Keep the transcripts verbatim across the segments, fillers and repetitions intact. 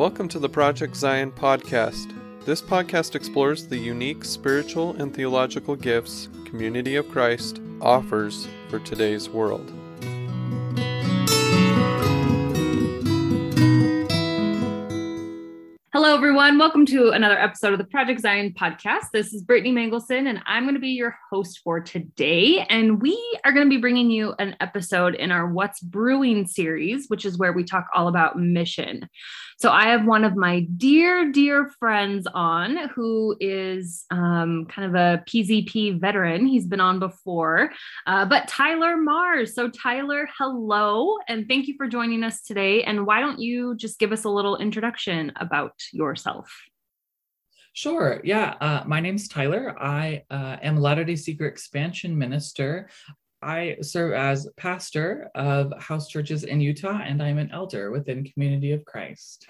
Welcome to the Project Zion podcast. This podcast explores the unique spiritual and theological gifts Community of Christ offers for today's world. Hello, everyone. Welcome to another episode of the Project Zion podcast. This is Brittany Mangelson, and I'm going to be your host for today. And we are going to be bringing you an episode in our What's Brewing series, which is where we talk all about mission. So I have one of my dear, dear friends on who is um, kind of a P Z P veteran. He's been on before, uh, but Tyler Mars. So Tyler, hello, and thank you for joining us today. And why don't you just give us a little introduction about yourself? Sure. Yeah. Uh, my name's Tyler. I uh, am a Latter-day Seeker expansion minister. I serve as pastor of house churches in Utah, and I'm an elder within Community of Christ.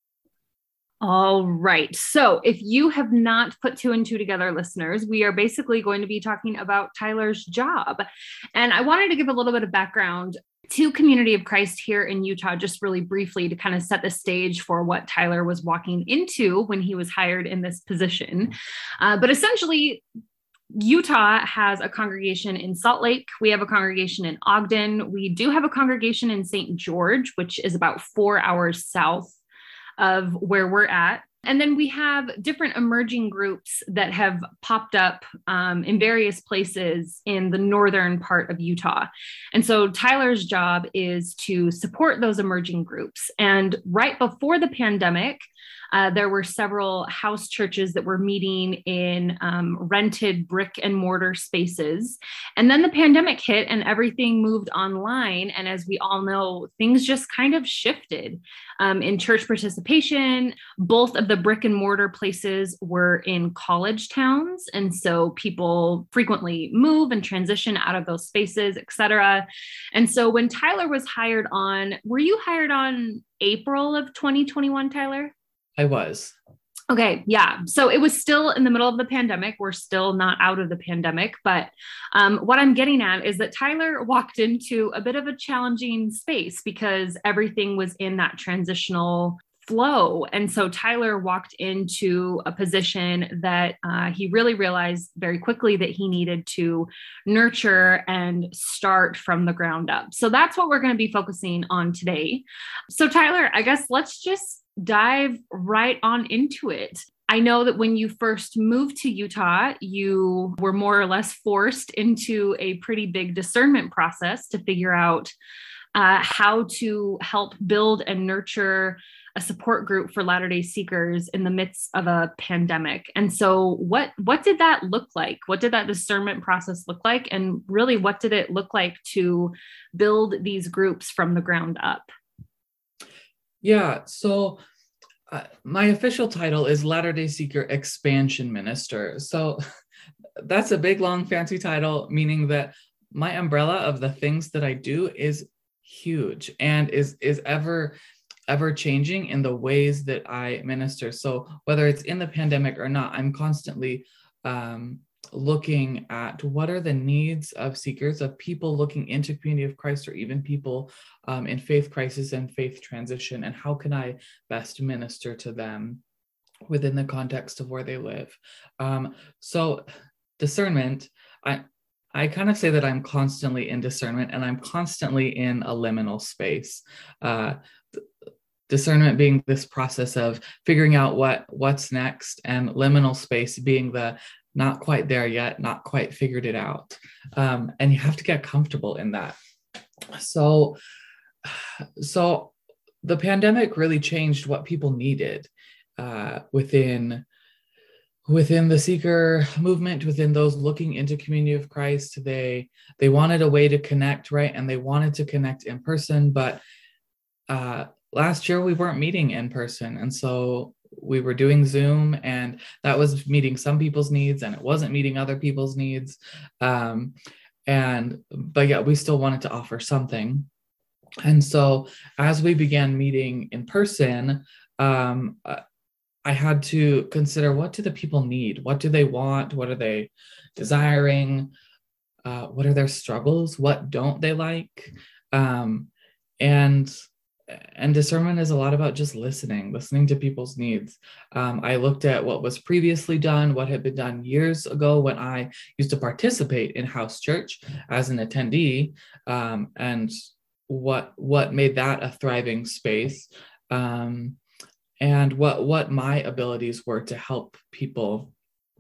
All right. So if you have not put two and two together, listeners, we are basically going to be talking about Tyler's job. And I wanted to give a little bit of background to Community of Christ here in Utah, just really briefly to kind of set the stage for what Tyler was walking into when he was hired in this position. Uh, but essentially, Utah has a congregation in Salt Lake. We have a congregation in Ogden. We do have a congregation in Saint George, which is about four hours south of where we're at. And then we have different emerging groups that have popped up um, in various places in the northern part of Utah. And so Tyler's job is to support those emerging groups. And right before the pandemic, Uh, there were several house churches that were meeting in um, rented brick and mortar spaces. And then the pandemic hit and everything moved online. And as we all know, things just kind of shifted um, in church participation. Both of the brick and mortar places were in college towns. And so people frequently move and transition out of those spaces, et cetera. And so when Tyler was hired on, were you hired on April of twenty twenty-one, Tyler? I was. Okay. Yeah. So it was still in the middle of the pandemic. We're still not out of the pandemic. But um, what I'm getting at is that Tyler walked into a bit of a challenging space because everything was in that transitional flow. And so Tyler walked into a position that uh, he really realized very quickly that he needed to nurture and start from the ground up. So that's what we're going to be focusing on today. So Tyler, I guess let's just dive right on into it. I know that when you first moved to Utah, you were more or less forced into a pretty big discernment process to figure out uh, how to help build and nurture a support group for Latter-day Seekers in the midst of a pandemic. And so what, what did that look like? What did that discernment process look like? And really, what did it look like to build these groups from the ground up? Yeah. So uh, my official title is Latter-day Seeker expansion minister. So that's a big, long, fancy title, meaning that my umbrella of the things that I do is huge and is, is ever ever changing in the ways that I minister. So whether it's in the pandemic or not, I'm constantly um, looking at what are the needs of seekers, of people looking into Community of Christ, or even people um, in faith crisis and faith transition, and how can I best minister to them within the context of where they live. Um, so discernment, I I kind of say that I'm constantly in discernment, and I'm constantly in a liminal space. Uh, Discernment being this process of figuring out what what's next, and liminal space being the not quite there yet, not quite figured it out. Um, and you have to get comfortable in that. So, so the pandemic really changed what people needed uh, within, within the seeker movement, within those looking into Community of Christ. They, they wanted a way to connect, right? And they wanted to connect in person, but uh, last year we weren't meeting in person. And so we were doing Zoom, and that was meeting some people's needs, and it wasn't meeting other people's needs. Um, and, but yeah, we still wanted to offer something. And so as we began meeting in person, um, I had to consider, what do the people need? What do they want? What are they desiring? Uh, what are their struggles? What don't they like? Um, and and discernment is a lot about just listening, listening to people's needs. Um, I looked at what was previously done, what had been done years ago when I used to participate in house church as an attendee, um, and what what made that a thriving space, um, and what what my abilities were to help people.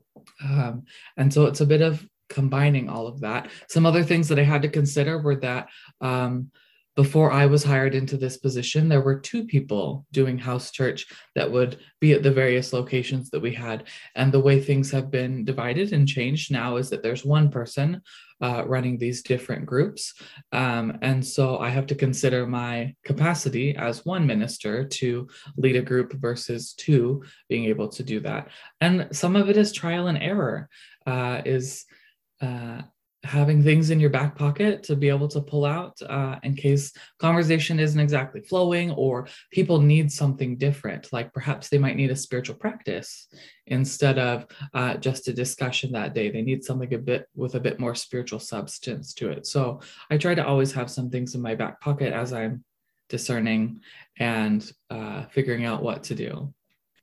Um, and so it's a bit of combining all of that. Some other things that I had to consider were that um, before I was hired into this position, there were two people doing house church that would be at the various locations that we had. And the way things have been divided and changed now is that there's one person uh, running these different groups. Um, and so I have to consider my capacity as one minister to lead a group versus two being able to do that. And some of it is trial and error, uh, is uh, having things in your back pocket to be able to pull out uh, in case conversation isn't exactly flowing, or people need something different, like perhaps they might need a spiritual practice instead of uh, just a discussion that day. They need something a bit with a bit more spiritual substance to it. So I try to always have some things in my back pocket as I'm discerning and uh, figuring out what to do.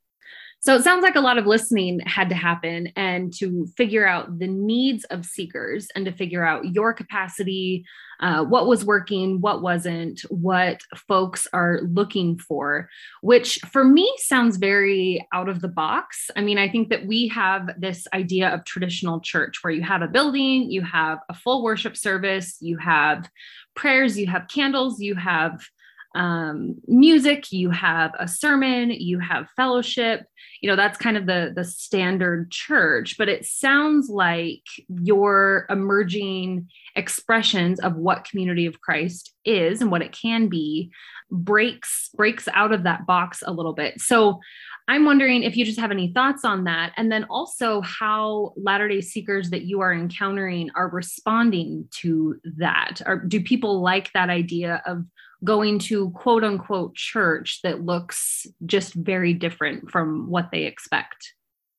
So it sounds like a lot of listening had to happen, and to figure out the needs of seekers and to figure out your capacity, uh, what was working, what wasn't, what folks are looking for, which for me sounds very out of the box. I mean, I think that we have this idea of traditional church where you have a building, you have a full worship service, you have prayers, you have candles, you have um, music, you have a sermon, you have fellowship. You know, that's kind of the, the standard church, but it sounds like your emerging expressions of what Community of Christ is and what it can be breaks, breaks out of that box a little bit. So I'm wondering if you just have any thoughts on that. And then also how Latter-day Seekers that you are encountering are responding to that. Or do people like that idea of going to quote unquote church that looks just very different from what they expect?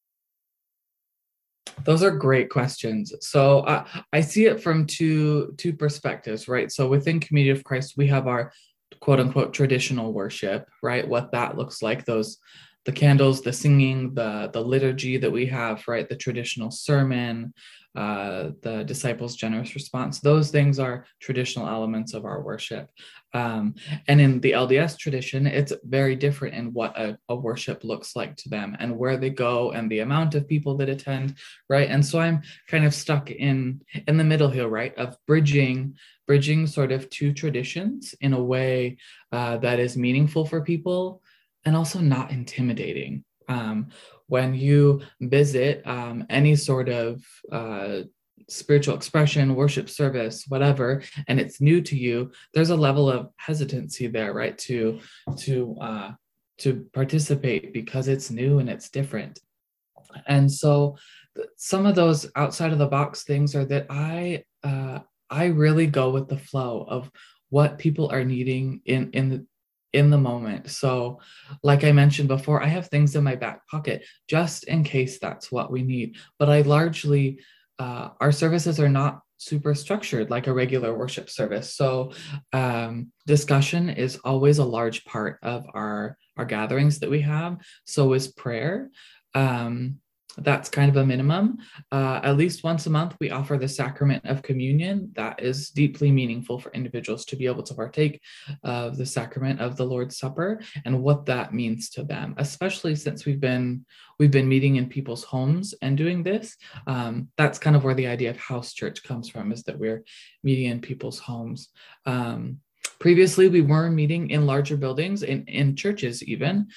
Those are great questions. So uh, I see it from two, two perspectives, right? So within Community of Christ, we have our quote unquote traditional worship, right? What that looks like, those, the candles, the singing, the, the liturgy that we have, right? The traditional sermon, uh, the disciples' generous response. Those things are traditional elements of our worship. Um, and in the L D S tradition, it's very different in what a, a worship looks like to them and where they go and the amount of people that attend, right? And so I'm kind of stuck in, in the middle here, right? Of bridging, bridging sort of two traditions in a way uh, that is meaningful for people and also not intimidating. Um, when you visit um, any sort of uh, spiritual expression, worship service, whatever, and it's new to you, there's a level of hesitancy there, right? To to uh, to participate because it's new and it's different. And so some of those outside of the box things are that I uh, I really go with the flow of what people are needing in in the in the moment. So like I mentioned before, I have things in my back pocket just in case that's what we need. But I largely, uh, our services are not super structured like a regular worship service. So um, discussion is always a large part of our, our gatherings that we have. So is prayer. Um, That's kind of a minimum. Uh, at least once a month, we offer the sacrament of communion. That is deeply meaningful for individuals to be able to partake of the sacrament of the Lord's Supper and what that means to them, especially since we've been we've been meeting in people's homes and doing this. Um, that's kind of where the idea of house church comes from, is that we're meeting in people's homes. Um, previously, we were meeting in larger buildings, in, in churches even.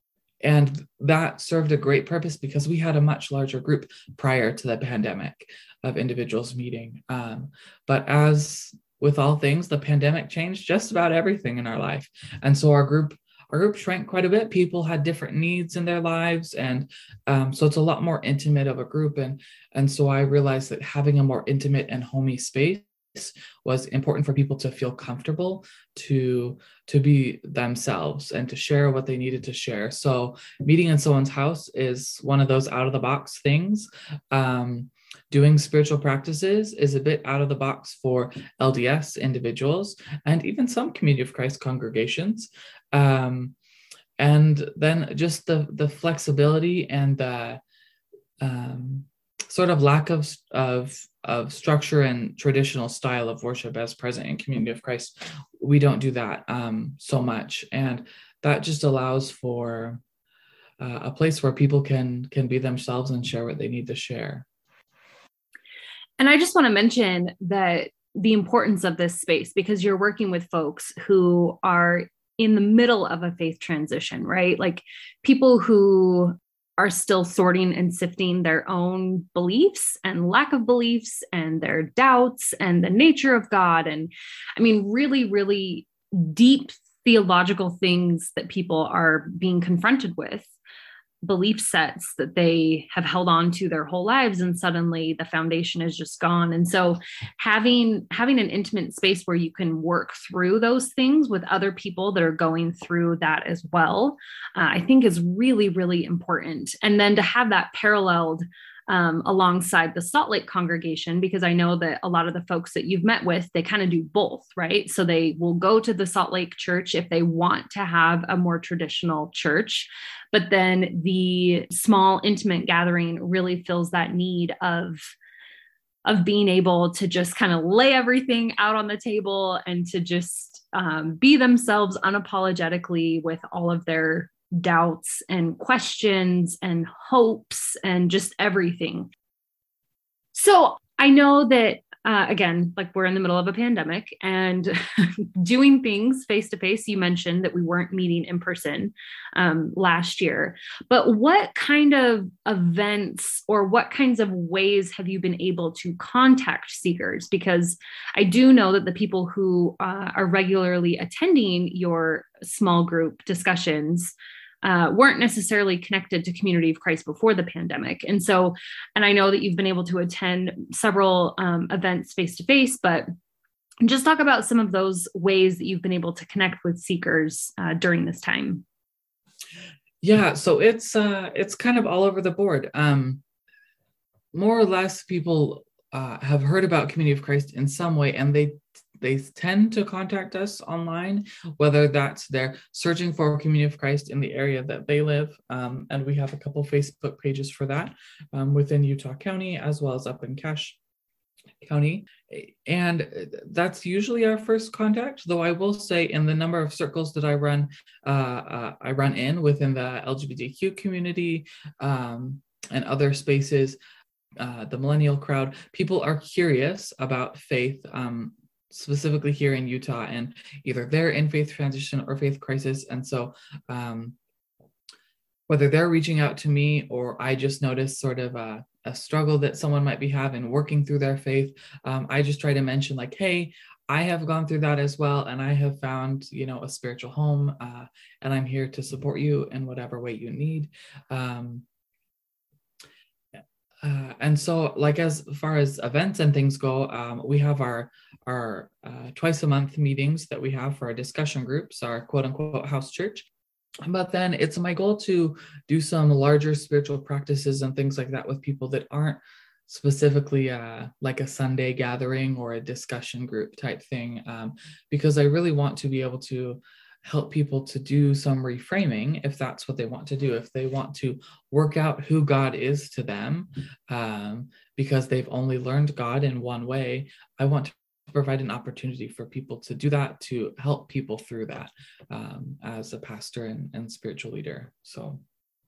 And that served a great purpose because we had a much larger group prior to the pandemic of individuals meeting. Um, but as with all things, the pandemic changed just about everything in our life. And so our group, our group shrank quite a bit. People had different needs in their lives. And um, so it's a lot more intimate of a group. And, and so I realized that having a more intimate and homey space was important for people to feel comfortable to to be themselves and to share what they needed to share. So meeting in someone's house is one of those out of the box things. Um, doing spiritual practices is a bit out of the box for L D S individuals and even some Community of Christ congregations. Um, and then just the, the flexibility and the um, sort of lack of, of, of structure and traditional style of worship as present in Community of Christ. We don't do that um, so much. And that just allows for uh, a place where people can, can be themselves and share what they need to share. And I just want to mention that the importance of this space, because you're working with folks who are in the middle of a faith transition, right? Like people who are still sorting and sifting their own beliefs and lack of beliefs and their doubts and the nature of God. And I mean, really, really deep theological things that people are being confronted with, belief sets that they have held on to their whole lives, and suddenly the foundation is just gone. And so having having an intimate space where you can work through those things with other people that are going through that as well, uh, I think is really, really important. And then to have that paralleled um, alongside the Salt Lake congregation, because I know that a lot of the folks that you've met with, they kind of do both, right? So they will go to the Salt Lake church if they want to have a more traditional church, but then the small intimate gathering really fills that need of of being able to just kind of lay everything out on the table and to just um, be themselves unapologetically with all of their doubts and questions and hopes and just everything. So I know that, uh, again, like we're in the middle of a pandemic and doing things face to face. You mentioned that we weren't meeting in person um, last year, but what kind of events or what kinds of ways have you been able to contact seekers? Because I do know that the people who uh, are regularly attending your small group discussions Uh, weren't necessarily connected to Community of Christ before the pandemic. And so, and I know that you've been able to attend several um, events face-to-face, but just talk about some of those ways that you've been able to connect with seekers uh, during this time. Yeah, so it's uh, it's kind of all over the board. Um, more or less, people uh, have heard about Community of Christ in some way, and they they tend to contact us online, whether that's they're searching for Community of Christ in the area that they live. Um, and we have a couple Facebook pages for that um, within Utah County, as well as up in Cache County. And that's usually our first contact, though I will say in the number of circles that I run, uh, uh, I run in within the L G B T Q community um, and other spaces, uh, the millennial crowd, people are curious about faith, um, specifically here in Utah, and either they're in faith transition or faith crisis. And so um, whether they're reaching out to me or I just notice sort of a, a struggle that someone might be having working through their faith, um, I just try to mention like, hey, I have gone through that as well. And I have found, you know, a spiritual home uh, and I'm here to support you in whatever way you need. Um, Uh, and so like as far as events and things go, um, we have our our uh, twice a month meetings that we have for our discussion groups, our quote unquote house church. But then it's my goal to do some larger spiritual practices and things like that with people that aren't specifically uh, like a Sunday gathering or a discussion group type thing, um, because I really want to be able to help people to do some reframing if that's what they want to do, if they want to work out who God is to them, um, because they've only learned God in one way. I want to provide an opportunity for people to do that, to help people through that um, as a pastor and, and spiritual leader. So.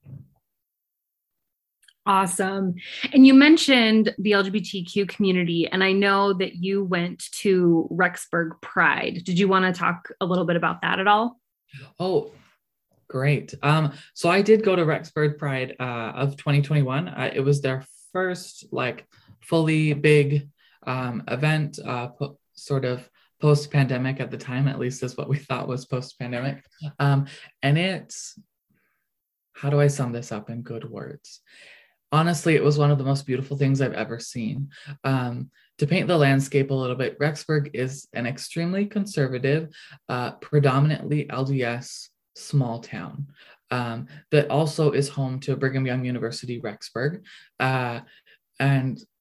Awesome. And you mentioned the L G B T Q community, and I know that you went to Rexburg Pride. Did you want to talk a little bit about that at all? Oh, great. Um, so I did go to Rexburg Pride uh, of twenty twenty-one. Uh, it was their first like fully big um, event, uh, po- sort of post-pandemic at the time, at least is what we thought was post-pandemic. Um, and it's, how do I sum this up in good words? Honestly, it was one of the most beautiful things I've ever seen. Um, to paint the landscape a little bit, Rexburg is an extremely conservative, uh, predominantly L D S small town um, that also is home to Brigham Young University Rexburg. Uh, and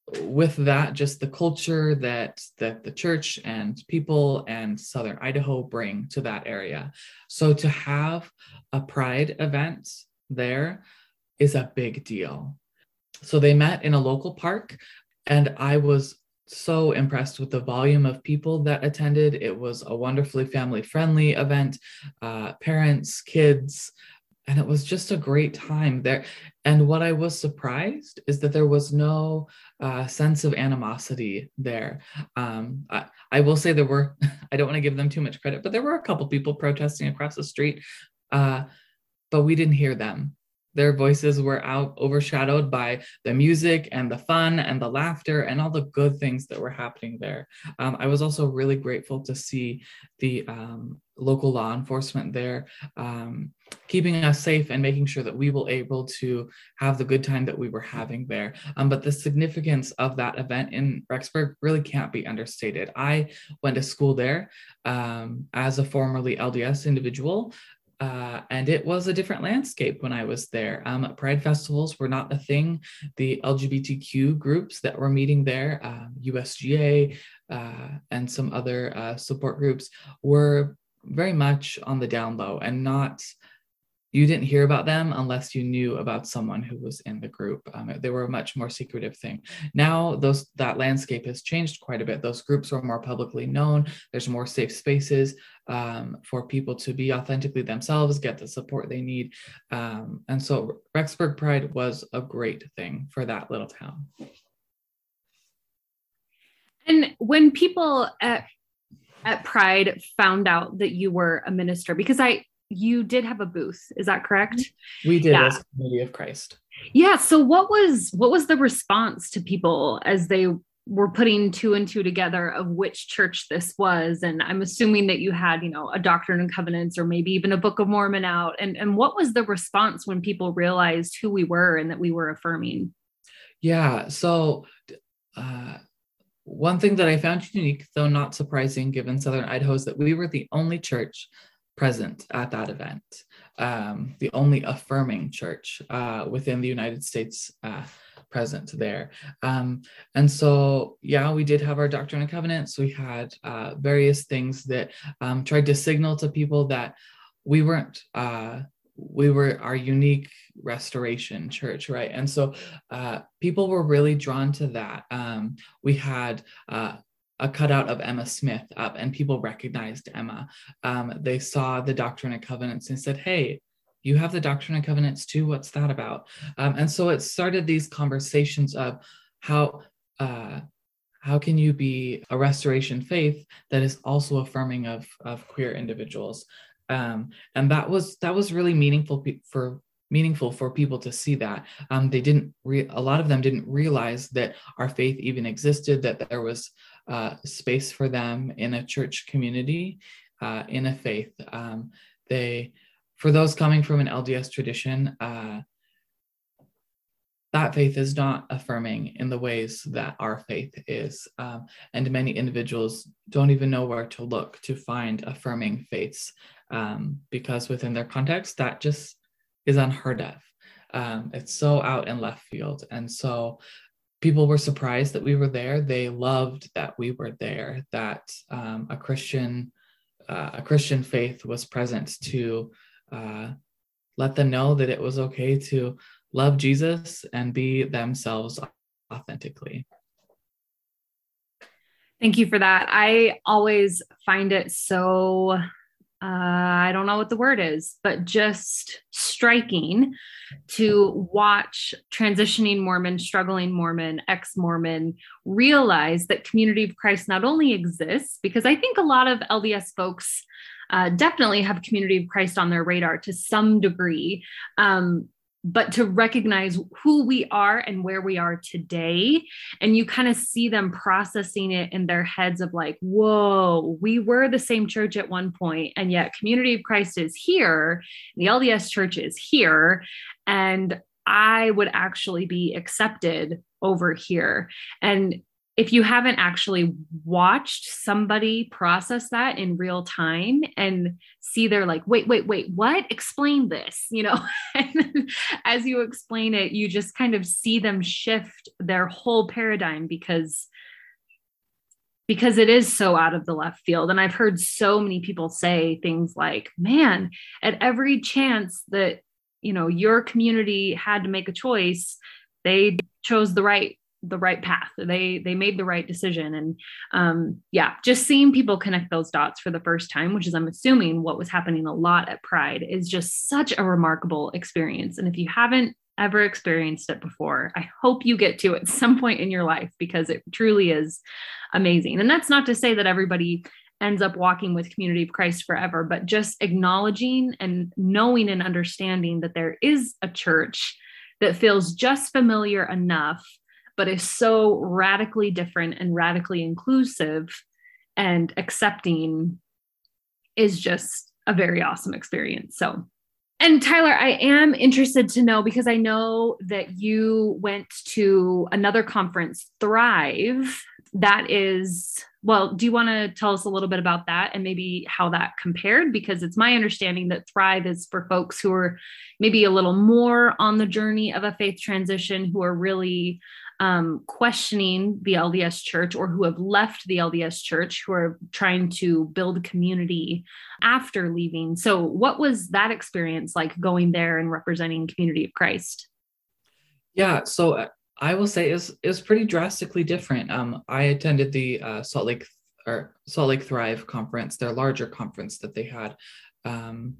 with that, just the culture that that the church and people and Southern Idaho bring to that area. So to have a Pride event there is a big deal. So they met in a local park, and I was so impressed with the volume of people that attended. It was a wonderfully family-friendly event, uh, parents, kids, and it was just a great time there. And what I was surprised is that there was no uh, sense of animosity there. Um, I, I will say there were, I don't want to give them too much credit, but there were a couple people protesting across the street, uh, but we didn't hear them. Their voices were out overshadowed by the music and the fun and the laughter and all the good things that were happening there. Um, I was also really grateful to see the um, local law enforcement there um, keeping us safe and making sure that we were able to have the good time that we were having there. Um, but the significance of that event in Rexburg really can't be understated. I went to school there um, as a formerly L D S individual. Uh, and it was a different landscape when I was there. Um, Pride festivals were not a thing. The L G B T Q groups that were meeting there, um, U S G A uh, and some other uh, support groups, were very much on the down low, and not, you didn't hear about them unless you knew about someone who was in the group. Um, they were a much more secretive thing. Now those that landscape has changed quite a bit. Those groups are more publicly known. There's more safe spaces um, for people to be authentically themselves, get the support they need. Um, and so Rexburg Pride was a great thing for that little town. And when people at, at Pride found out that you were a minister, because I, you did have a booth, is that correct? We did, yeah. As Community of Christ. Yeah. So what was what was the response to people as they were putting two and two together of which church this was? And I'm assuming that you had, you know, a Doctrine and Covenants or maybe even a Book of Mormon out. And, and what was the response when people realized who we were and that we were affirming? Yeah. So uh, one thing that I found unique, though not surprising given Southern Idaho, is that we were the only church present at that event, um, the only affirming church uh, within the United States uh, present there. Um, and so, yeah, we did have our Doctrine and Covenants. We had uh, various things that um, tried to signal to people that we weren't, uh, we were our unique restoration church, right? And so uh, people were really drawn to that. Um, we had uh, a cutout of Emma Smith up, and people recognized Emma. Um, they saw the Doctrine and Covenants and said, hey, you have the Doctrine and Covenants too, what's that about? Um, and so it started these conversations of how, uh, how can you be a restoration faith that is also affirming of, of queer individuals? Um, and that was, that was really meaningful for meaningful for people to see that. Um, they didn't, re- a lot of them didn't realize that our faith even existed, that there was uh, space for them in a church community, uh, in a faith. Um, they, for those coming from an L D S tradition, uh, that faith is not affirming in the ways that our faith is. Um, and many individuals don't even know where to look to find affirming faiths, um, because within their context, that just is unheard of. Um, it's so out in left field. And so people were surprised that we were there. They loved that we were there, that um, a Christian, uh, a Christian faith was present to uh, let them know that it was okay to love Jesus and be themselves authentically. Thank you for that. I always find it so, uh, I don't know what the word is, but just striking to watch transitioning Mormon, struggling Mormon, ex-Mormon realize that Community of Christ not only exists, because I think a lot of L D S folks uh, definitely have Community of Christ on their radar to some degree, um, but to recognize who we are and where we are today. And you kind of see them processing it in their heads of like, whoa, we were the same church at one point, and yet Community of Christ is here. The L D S church is here. And I would actually be accepted over here. And if you haven't actually watched somebody process that in real time and see they're like, wait, wait, wait, what? Explain this, you know, and as you explain it, you just kind of see them shift their whole paradigm because, because it is so out of the left field. And I've heard so many people say things like, man, at every chance that, you know, your community had to make a choice, they chose the right the right path. They, they made the right decision. And um, yeah, just seeing people connect those dots for the first time, which is, I'm assuming what was happening a lot at Pride, is just such a remarkable experience. And if you haven't ever experienced it before, I hope you get to at some point in your life, because it truly is amazing. And that's not to say that everybody ends up walking with Community of Christ forever, but just acknowledging and knowing and understanding that there is a church that feels just familiar enough, but is so radically different and radically inclusive and accepting, is just a very awesome experience. So, and Tyler, I am interested to know, because I know that you went to another conference, Thrive, that is, well, do you want to tell us a little bit about that and maybe how that compared? Because it's my understanding that Thrive is for folks who are maybe a little more on the journey of a faith transition, who are really um, questioning the L D S church, or who have left the L D S church, who are trying to build community after leaving. So what was that experience like, going there and representing Community of Christ? Yeah, so I will say is is pretty drastically different. Um, I attended the uh, Salt Lake or Salt Lake Thrive conference, their larger conference that they had um,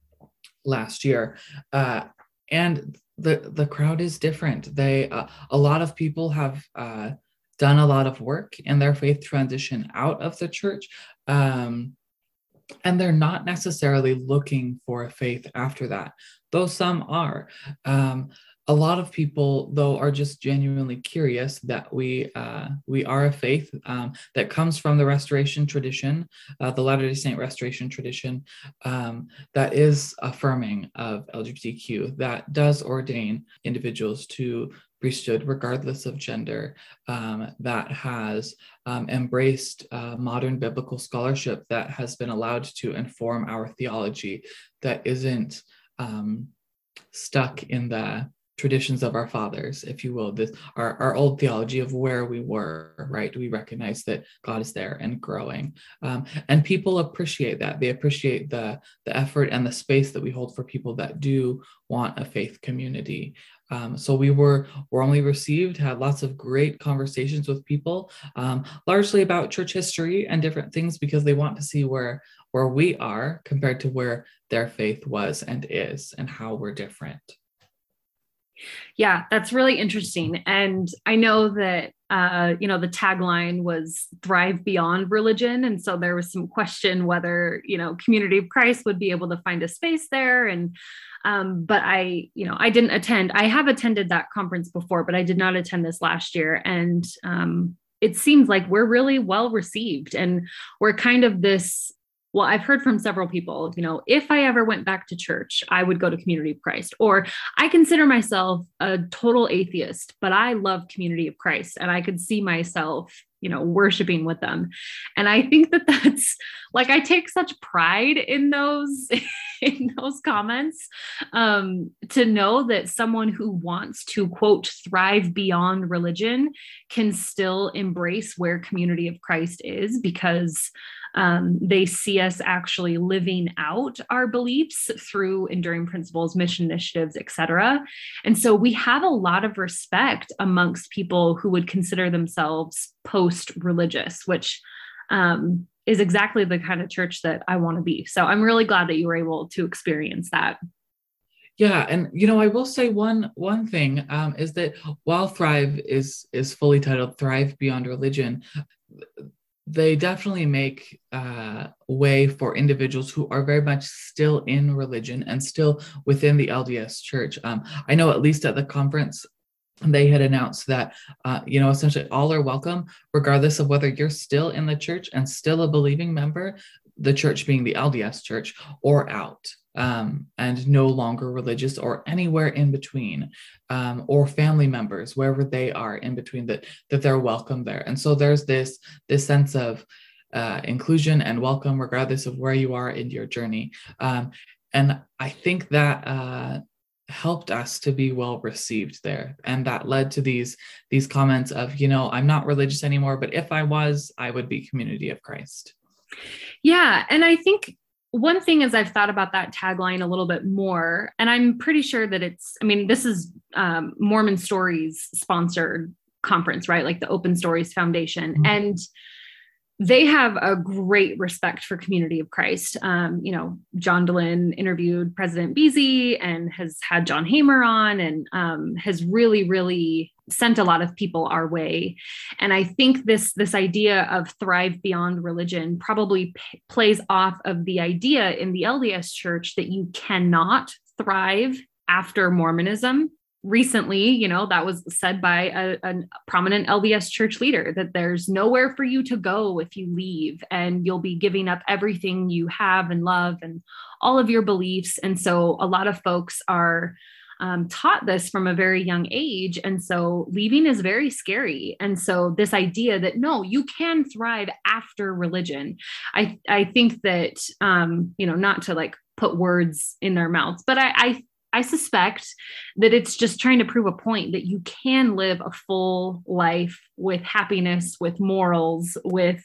last year, uh, and the the crowd is different. They uh, a lot of people have uh, done a lot of work in their faith transition out of the church, um, and they're not necessarily looking for a faith after that, though some are. Um, A lot of people, though, are just genuinely curious that we uh, we are a faith um, that comes from the Restoration tradition, uh, the Latter-day Saint Restoration tradition, um, that is affirming of L G B T Q, that does ordain individuals to priesthood regardless of gender, um, that has um, embraced uh, modern biblical scholarship that has been allowed to inform our theology, that isn't um, stuck in the traditions of our fathers, if you will, this our, our old theology of where we were, right? We recognize that God is there and growing. Um, and people appreciate that. They appreciate the, the effort and the space that we hold for people that do want a faith community. Um, so we were warmly received, had lots of great conversations with people, um, largely about church history and different things, because they want to see where, where we are compared to where their faith was and is, and how we're different. Yeah, that's really interesting. And I know that, uh, you know, the tagline was Thrive Beyond Religion. And so there was some question whether, you know, Community of Christ would be able to find a space there. And, um, but I, you know, I didn't attend. I have attended that conference before, but I did not attend this last year. And um, it seems like we're really well received, and we're kind of this, well, I've heard from several people, you know, if I ever went back to church, I would go to Community of Christ, or I consider myself a total atheist, but I love Community of Christ, and I could see myself, you know, worshiping with them. And I think that that's like, I take such pride in those, in those comments, um, to know that someone who wants to, quote, thrive beyond religion can still embrace where Community of Christ is, because Um, they see us actually living out our beliefs through enduring principles, mission initiatives, et cetera. And so we have a lot of respect amongst people who would consider themselves post-religious, which um, is exactly the kind of church that I want to be. So I'm really glad that you were able to experience that. Yeah, and you know, I will say one one thing um, is that while Thrive is is fully titled Thrive Beyond Religion, they definitely make uh, way for individuals who are very much still in religion and still within the L D S church. Um, I know at least at the conference, they had announced that, uh, you know, essentially all are welcome, regardless of whether you're still in the church and still a believing member. the church being the L D S church, or out, um, and no longer religious, or anywhere in between, um, or family members, wherever they are in between, that that they're welcome there. And so there's this this sense of uh, inclusion and welcome, regardless of where you are in your journey. Um, and I think that uh, helped us to be well received there, and that led to these these comments of, you know, I'm not religious anymore, but if I was, I would be Community of Christ. Yeah. And I think one thing is, I've thought about that tagline a little bit more, and I'm pretty sure that it's, I mean, this is um, Mormon Stories sponsored conference, right? Like the Open Stories Foundation. Mm-hmm. And they have a great respect for Community of Christ. Um, you know, John Dehlin interviewed President Beasy and has had John Hamer on, and um, has really, really sent a lot of people our way. And I think this, this idea of thrive beyond religion probably p- plays off of the idea in the L D S church that you cannot thrive after Mormonism. Recently, you know, that was said by a, a prominent L D S church leader, that there's nowhere for you to go if you leave, and you'll be giving up everything you have and love and all of your beliefs. And so a lot of folks are um, taught this from a very young age. And so leaving is very scary. And so this idea that, no, you can thrive after religion. I, I think that, um, you know, not to like put words in their mouths, but I, I I suspect that it's just trying to prove a point that you can live a full life with happiness, with morals, with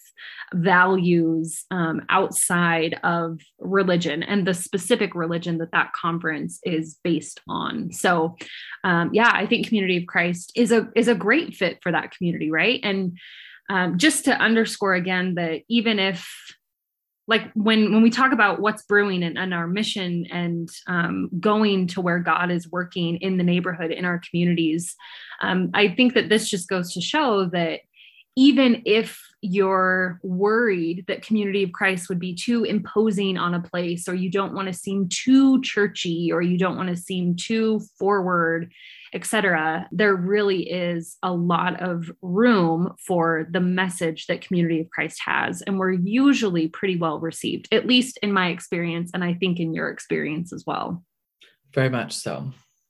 values um, outside of religion and the specific religion that that conference is based on. So, um, yeah, I think Community of Christ is a is a great fit for that community, right? And um, just to underscore again that even if, like when, when we talk about what's brewing and, and our mission and um, going to where God is working in the neighborhood, in our communities, um, I think that this just goes to show that even if you're worried that Community of Christ would be too imposing on a place, or you don't want to seem too churchy, or you don't want to seem too forward, et cetera, there really is a lot of room for the message that Community of Christ has. And we're usually pretty well received, at least in my experience. And I think in your experience as well. Very much so.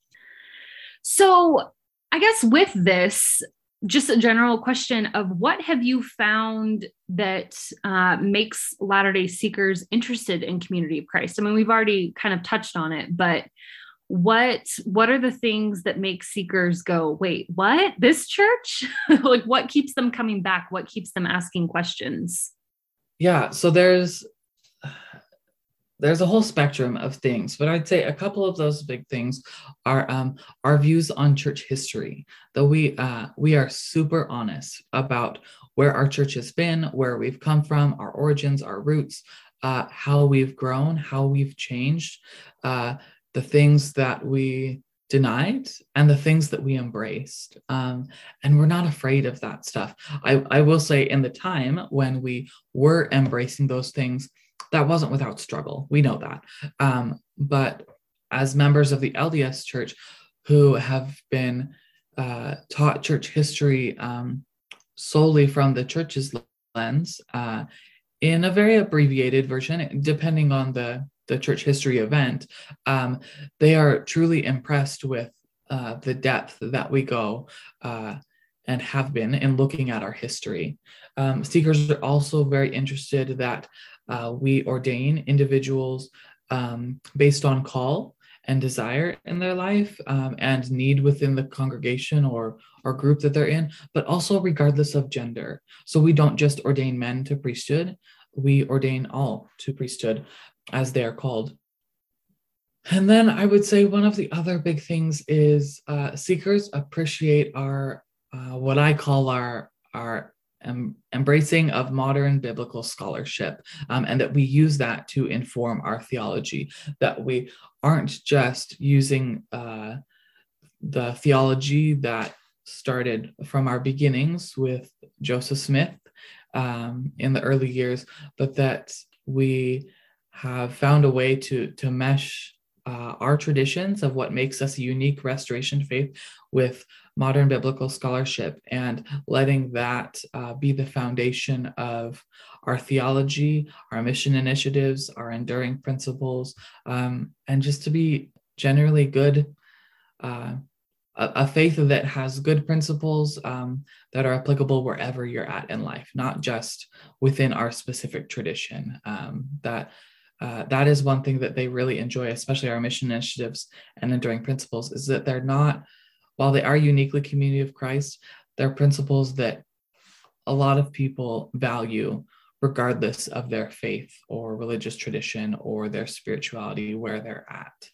So I guess with this, just a general question of what have you found that uh, makes Latter-day Seekers interested in Community of Christ? I mean, we've already kind of touched on it, but what what are the things that make seekers go, wait, what? This church? Like, what keeps them coming back? What keeps them asking questions? Yeah, so there's there's a whole spectrum of things, but I'd say a couple of those big things are um, our views on church history. Though we uh, we are super honest about where our church has been, where we've come from, our origins, our roots, uh, how we've grown, how we've changed, uh, the things that we denied and the things that we embraced. Um, and we're not afraid of that stuff. I, I will say, in the time when we were embracing those things, that wasn't without struggle. We know that. Um, but as members of the L D S church who have been uh, taught church history um, solely from the church's lens, uh, in a very abbreviated version, depending on the the church history event, um, they are truly impressed with uh, the depth that we go uh, and have been in looking at our history. Um, seekers are also very interested that uh, we ordain individuals um, based on call and desire in their life um, and need within the congregation or, or group that they're in, but also regardless of gender. So we don't just ordain men to priesthood, we ordain all to priesthood as they are called. And then I would say one of the other big things is uh, seekers appreciate our, uh, what I call our, our em- embracing of modern biblical scholarship, um, and that we use that to inform our theology, that we aren't just using uh, the theology that started from our beginnings with Joseph Smith um, in the early years, but that we have found a way to, to mesh uh, our traditions of what makes us a unique restoration faith with modern biblical scholarship, and letting that uh, be the foundation of our theology, our mission initiatives, our enduring principles, um, and just to be generally good, uh, a, a faith that has good principles um, that are applicable wherever you're at in life, not just within our specific tradition. Um, that uh, that is one thing that they really enjoy, especially our mission initiatives and enduring principles, is that they're not, while they are uniquely Community of Christ, they're principles that a lot of people value regardless of their faith or religious tradition or their spirituality, where they're at.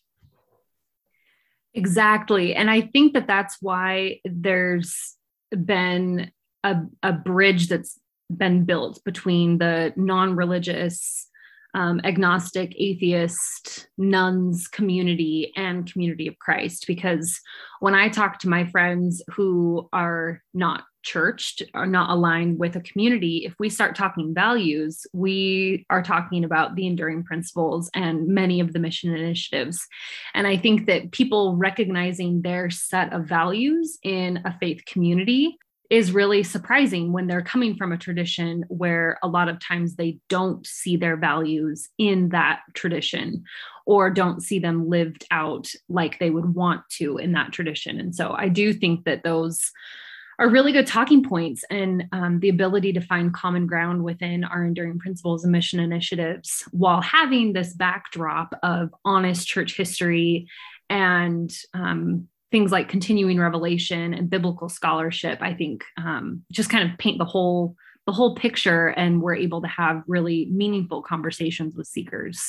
Exactly. And I think that that's why there's been a, a bridge that's been built between the non-religious, um, agnostic, atheist, nuns community and Community of Christ. Because when I talk to my friends who are not churched, are not aligned with a community, if we start talking values, we are talking about the enduring principles and many of the mission initiatives. And I think that people recognizing their set of values in a faith community is really surprising when they're coming from a tradition where a lot of times they don't see their values in that tradition or don't see them lived out like they would want to in that tradition. And so I do think that those are really good talking points, and um, the ability to find common ground within our enduring principles and mission initiatives while having this backdrop of honest church history and um, things like continuing revelation and biblical scholarship, I think um, just kind of paint the whole the whole picture, and we're able to have really meaningful conversations with seekers.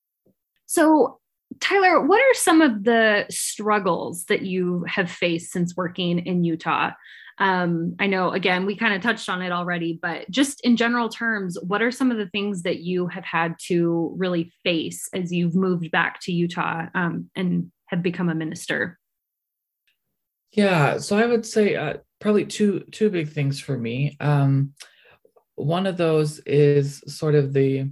So, Tyler, what are some of the struggles that you have faced since working in Utah? Um, I know, again, we kind of touched on it already, but just in general terms, what are some of the things that you have had to really face as you've moved back to Utah um, and have become a minister? Yeah, so I would say uh, probably two two big things for me. Um, one of those is sort of the,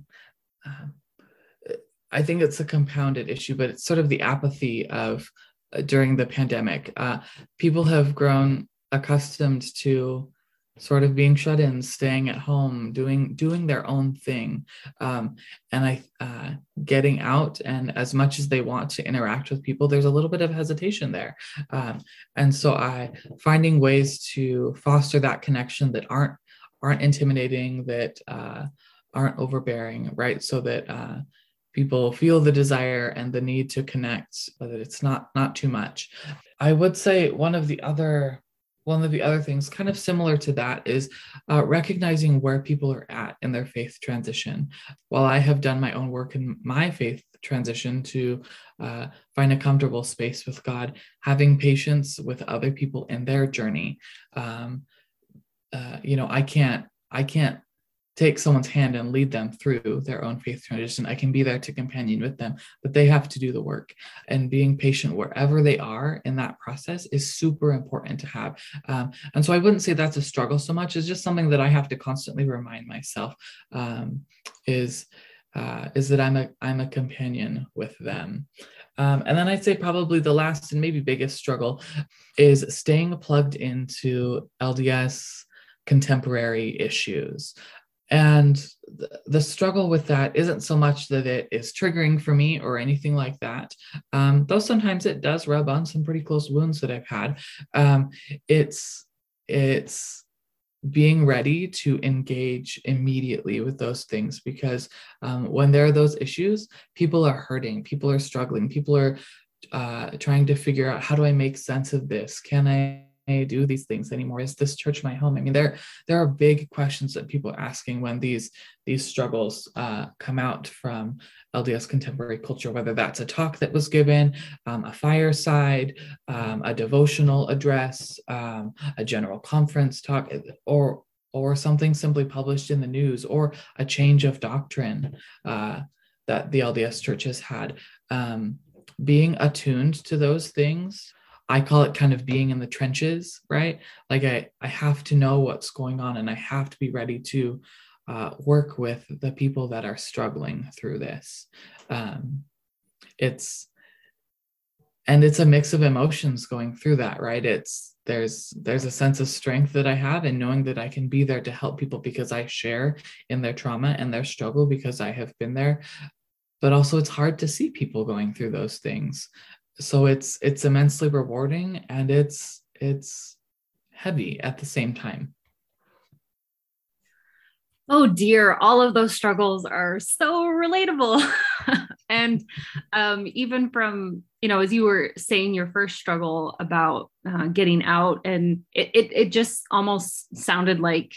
uh, I think it's a compounded issue, but it's sort of the apathy of uh, during the pandemic. Uh, people have grown accustomed to sort of being shut in, staying at home, doing doing their own thing, um, and I uh, getting out. And as much as they want to interact with people, there's a little bit of hesitation there, um, and so I finding ways to foster that connection that aren't aren't intimidating, that uh, aren't overbearing, right? So that uh, people feel the desire and the need to connect, but that it's not not too much. I would say one of the other One of the other things kind of similar to that is uh, recognizing where people are at in their faith transition. While I have done my own work in my faith transition to uh, find a comfortable space with God, having patience with other people in their journey. Um, uh, you know, I can't, I can't take someone's hand and lead them through their own faith transition. I can be there to companion with them, but they have to do the work. And being patient wherever they are in that process is super important to have. Um, and so I wouldn't say that's a struggle so much. It's just something that I have to constantly remind myself um, is uh, is that I'm a I'm a companion with them. Um, and then I'd say probably the last and maybe biggest struggle is staying plugged into L D S contemporary issues. And th- the struggle with that isn't so much that it is triggering for me or anything like that, um, though sometimes it does rub on some pretty close wounds that I've had. Um, it's it's being ready to engage immediately with those things, because um, when there are those issues, people are hurting, people are struggling, people are uh, trying to figure out, how do I make sense of this? Can I do these things anymore? Is this church my home? I mean, there there are big questions that people are asking when these these struggles uh, come out from L D S contemporary culture, whether that's a talk that was given, um, a fireside, um, a devotional address, um, a general conference talk, or or something simply published in the news, or a change of doctrine uh, that the L D S church has had. Um, being attuned to those things, I call it kind of being in the trenches, right? Like I, I have to know what's going on, and I have to be ready to uh, work with the people that are struggling through this. Um, it's and it's a mix of emotions going through that, right? It's there's there's a sense of strength that I have in knowing that I can be there to help people because I share in their trauma and their struggle because I have been there. But also it's hard to see people going through those things. So it's it's immensely rewarding, and it's it's heavy at the same time. Oh dear, all of those struggles are so relatable. And um, even from, you know, as you were saying your first struggle about uh, getting out, and it, it it just almost sounded like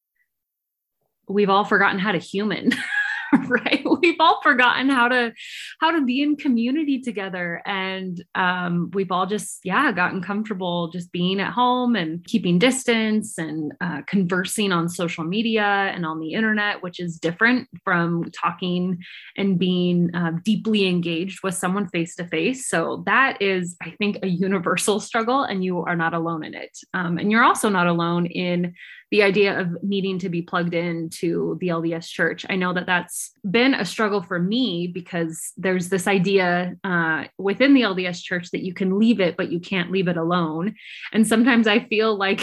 we've all forgotten how to human. Right? We've all forgotten how to how to be in community together. And um, we've all just, yeah, gotten comfortable just being at home and keeping distance and uh, conversing on social media and on the internet, which is different from talking and being uh, deeply engaged with someone face to face. So that is, I think, a universal struggle, and you are not alone in it. Um, and you're also not alone in the idea of needing to be plugged into the L D S church. I know that that's been a struggle for me because there's this idea uh, within the L D S church that you can leave it, but you can't leave it alone. And sometimes I feel like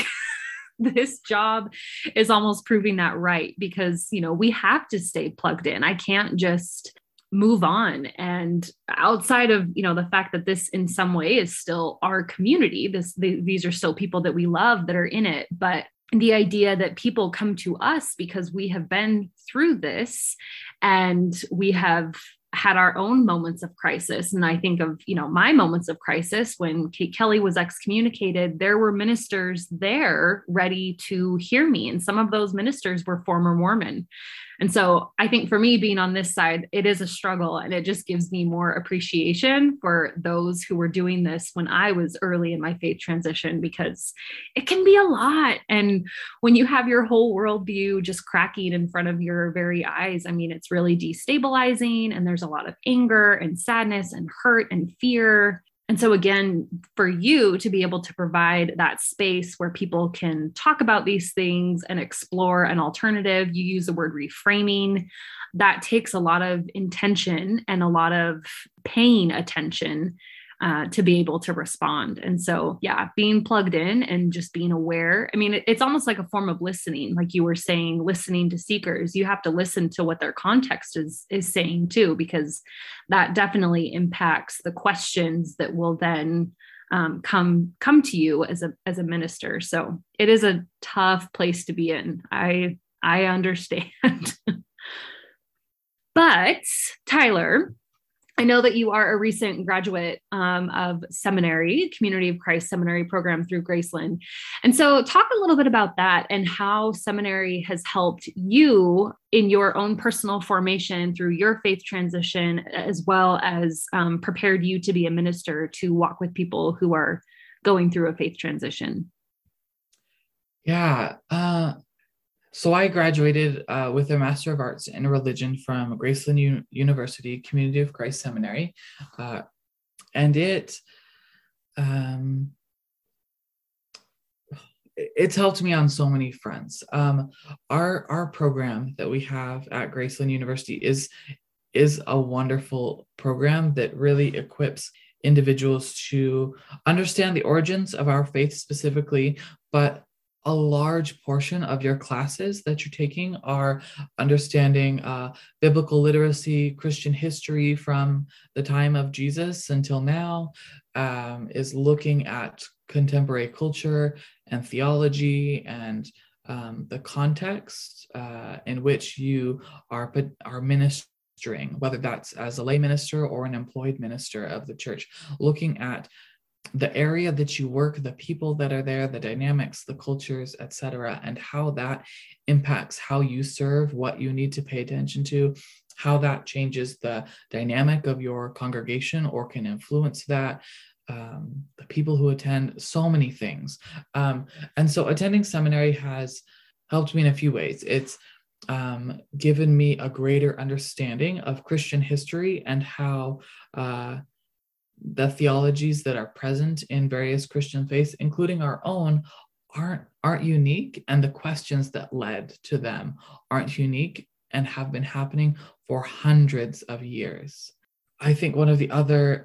this job is almost proving that right, because, you know, we have to stay plugged in. I can't just move on. And outside of, you know, the fact that this in some way is still our community, this, the, these are still people that we love that are in it. But the idea that people come to us because we have been through this and we have had our own moments of crisis. And I think of, you know, my moments of crisis when Kate Kelly was excommunicated, there were ministers there ready to hear me. And some of those ministers were former Mormon. And so I think for me, being on this side, it is a struggle, and it just gives me more appreciation for those who were doing this when I was early in my faith transition, because it can be a lot. And when you have your whole worldview just cracking in front of your very eyes, I mean, it's really destabilizing, and there's a lot of anger and sadness and hurt and fear. And so again, for you to be able to provide that space where people can talk about these things and explore an alternative, you use the word reframing, that takes a lot of intention and a lot of paying attention uh, to be able to respond. And so, yeah, being plugged in and just being aware. I mean, it, it's almost like a form of listening, like you were saying, listening to seekers. You have to listen to what their context is, is saying too, because that definitely impacts the questions that will then um, come, come to you as a, as a minister. So it is a tough place to be in. I, I understand. But Tyler, I know that you are a recent graduate um, of seminary, Community of Christ seminary program through Graceland. And so talk a little bit about that and how seminary has helped you in your own personal formation through your faith transition, as well as um, prepared you to be a minister to walk with people who are going through a faith transition. Yeah. Uh... So I graduated uh, with a Master of Arts in Religion from Graceland U- University, Community of Christ Seminary. Uh, and it, um, it's helped me on so many fronts. Um, our, our program that we have at Graceland University is, is a wonderful program that really equips individuals to understand the origins of our faith specifically, but a large portion of your classes that you're taking are understanding uh, biblical literacy, Christian history from the time of Jesus until now, um, is looking at contemporary culture and theology and um, the context uh, in which you are, are ministering, whether that's as a lay minister or an employed minister of the church, looking at the area that you work, the people that are there, the dynamics, the cultures, et cetera, and how that impacts how you serve, what you need to pay attention to, how that changes the dynamic of your congregation or can influence that, um, the people who attend, so many things. Um, and so attending seminary has helped me in a few ways. It's um, given me a greater understanding of Christian history and how uh, the theologies that are present in various Christian faiths, including our own, aren't aren't unique, and the questions that led to them aren't unique and have been happening for hundreds of years. I think one of the other uh,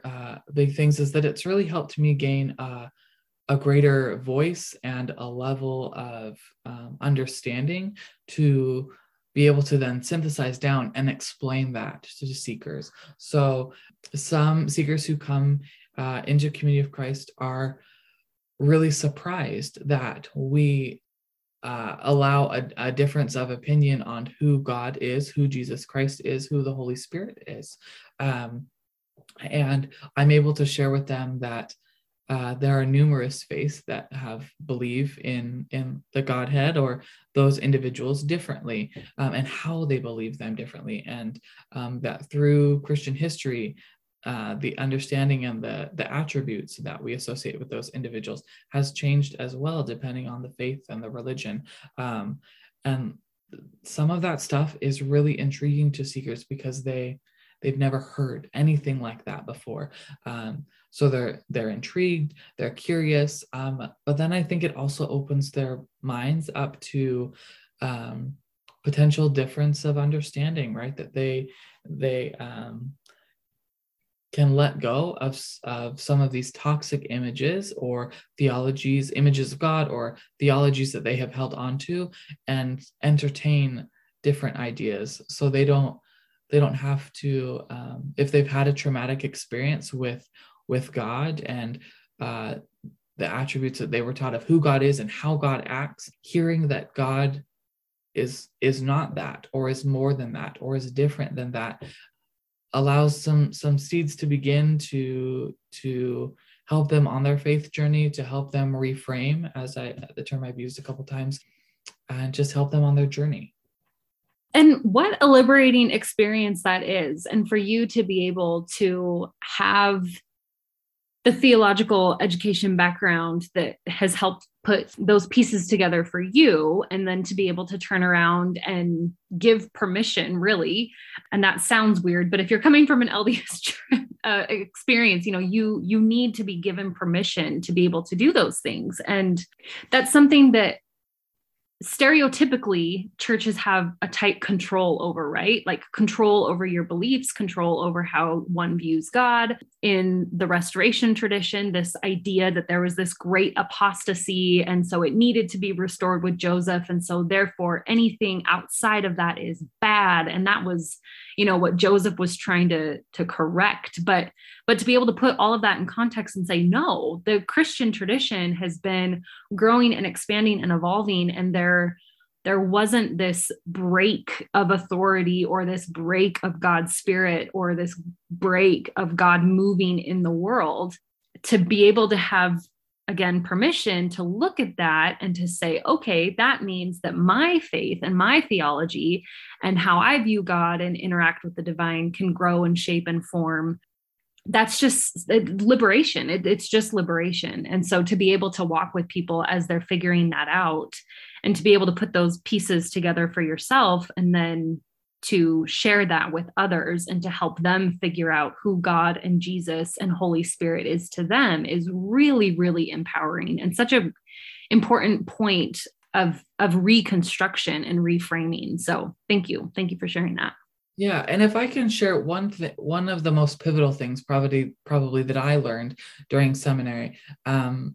big things is that it's really helped me gain uh, a greater voice and a level of um, understanding to be able to then synthesize down and explain that to the seekers. So some seekers who come uh, into Community of Christ are really surprised that we uh, allow a, a difference of opinion on who God is, who Jesus Christ is, who the Holy Spirit is. Um, and I'm able to share with them that Uh, there are numerous faiths that have believe in in the Godhead or those individuals differently, um, and how they believe them differently, and um, that through Christian history, uh, the understanding and the the attributes that we associate with those individuals has changed as well, depending on the faith and the religion. Um, and some of that stuff is really intriguing to seekers because they they've never heard anything like that before. Um, so they're they're intrigued, they're curious, um, but then I think it also opens their minds up to um, potential difference of understanding, right? That they they um, can let go of, of some of these toxic images or theologies, images of God or theologies that they have held onto, and entertain different ideas. So they don't they don't have to, um, if they've had a traumatic experience with with God and uh, the attributes that they were taught of who God is and how God acts, hearing that God is is not that, or is more than that, or is different than that, allows some some seeds to begin to to help them on their faith journey, to help them reframe, as I the term I've used a couple times, and just help them on their journey. And what a liberating experience that is. And for you to be able to have the theological education background that has helped put those pieces together for you, and then to be able to turn around and give permission, really. And that sounds weird, but if you're coming from an L D S uh, experience, you know, you, you need to be given permission to be able to do those things. And that's something that stereotypically churches have a tight control over, right? Like control over your beliefs, control over how one views God. In the Restoration tradition, this idea that there was this great apostasy, and so it needed to be restored with Joseph. And so therefore anything outside of that is bad. And that was, you know, what Joseph was trying to, to correct. But, but to be able to put all of that in context and say, no, the Christian tradition has been growing and expanding and evolving, and there, there wasn't this break of authority or this break of God's spirit or this break of God moving in the world. To be able to have, again, permission to look at that and to say, okay, that means that my faith and my theology and how I view God and interact with the divine can grow and shape and form. That's just liberation. It, it's just liberation. And so to be able to walk with people as they're figuring that out, and to be able to put those pieces together for yourself, and then to share that with others and to help them figure out who God and Jesus and Holy Spirit is to them, is really, really empowering, and such an important point of, of reconstruction and reframing. So thank you. Thank you for sharing that. Yeah, and if I can share one th- one of the most pivotal things probably probably that I learned during seminary, um,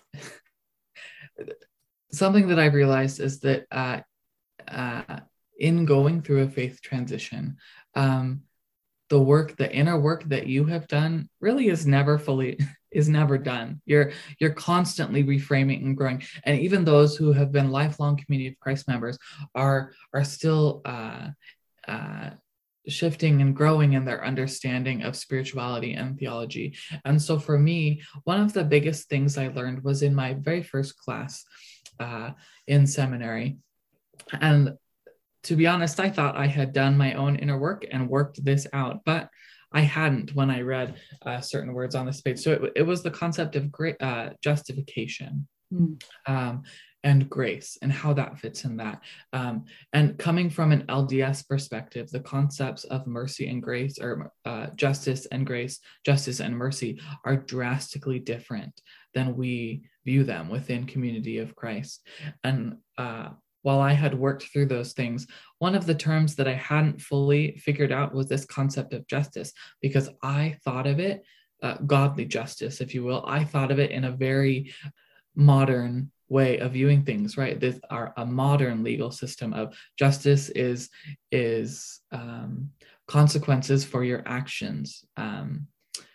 something that I realized is that uh, uh, in going through a faith transition, um, the work, the inner work that you have done, really is never fully is never done. You're you're constantly reframing and growing, and even those who have been lifelong Community of Christ members are are still Uh, uh, shifting and growing in their understanding of spirituality and theology. And so for me, one of the biggest things I learned was in my very first class uh, in seminary. And to be honest, I thought I had done my own inner work and worked this out, but I hadn't when I read uh, certain words on this page. So it, it was the concept of great uh, justification. Mm. Um, and grace, and how that fits in that. Um, and coming from an L D S perspective, the concepts of mercy and grace, or uh, justice and grace, justice and mercy, are drastically different than we view them within Community of Christ. And uh, while I had worked through those things, one of the terms that I hadn't fully figured out was this concept of justice, because I thought of it uh, godly justice, if you will. I thought of it in a very modern way of viewing things, right? This are a modern legal system of justice is is um, consequences for your actions. Um,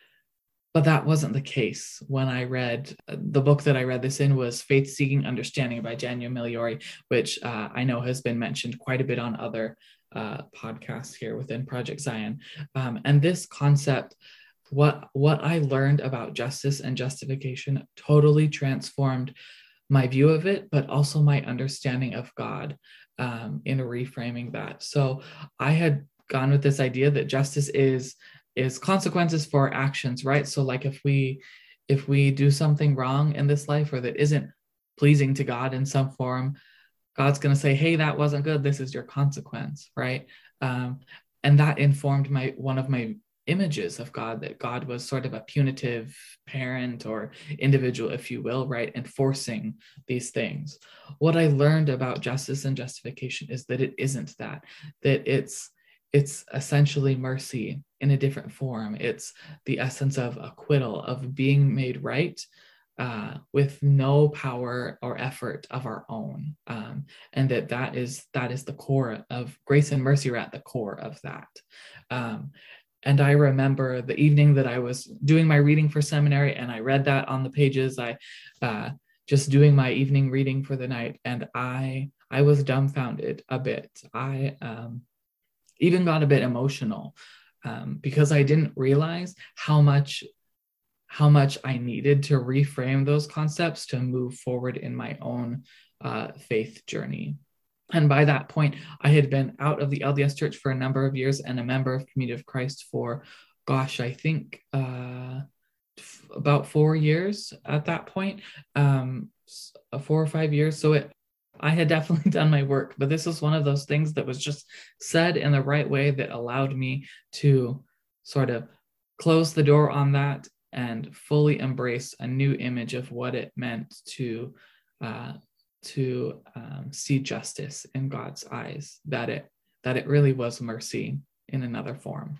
but that wasn't the case when I read the book that I read this in was Faith Seeking Understanding by Daniel Migliore, which uh, I know has been mentioned quite a bit on other uh, podcasts here within Project Zion. Um, and this concept, what what I learned about justice and justification totally transformed my view of it, but also my understanding of God um, in reframing that. So I had gone with this idea that justice is is consequences for actions, right? So like if we if we do something wrong in this life or that isn't pleasing to God in some form, God's going to say, hey, that wasn't good. This is your consequence, right? Um, and that informed my one of my images of God, that God was sort of a punitive parent or individual, if you will, right? Enforcing these things. What I learned about justice and justification is that it isn't that, that it's it's essentially mercy in a different form. It's the essence of acquittal, of being made right uh, with no power or effort of our own. Um, and that that is, that is the core of grace and mercy, are at the core of that. Um, And I remember the evening that I was doing my reading for seminary, and I read that on the pages. I uh, just doing my evening reading for the night, and I I was dumbfounded a bit. I um, even got a bit emotional um, because I didn't realize how much how much I needed to reframe those concepts to move forward in my own uh, faith journey. And by that point, I had been out of the L D S Church for a number of years and a member of Community of Christ for, gosh, I think uh, f- about four years at that point, um, four or five years. So it, I had definitely done my work, but this was one of those things that was just said in the right way that allowed me to sort of close the door on that and fully embrace a new image of what it meant to uh, to um, see justice in God's eyes, that it that it really was mercy in another form.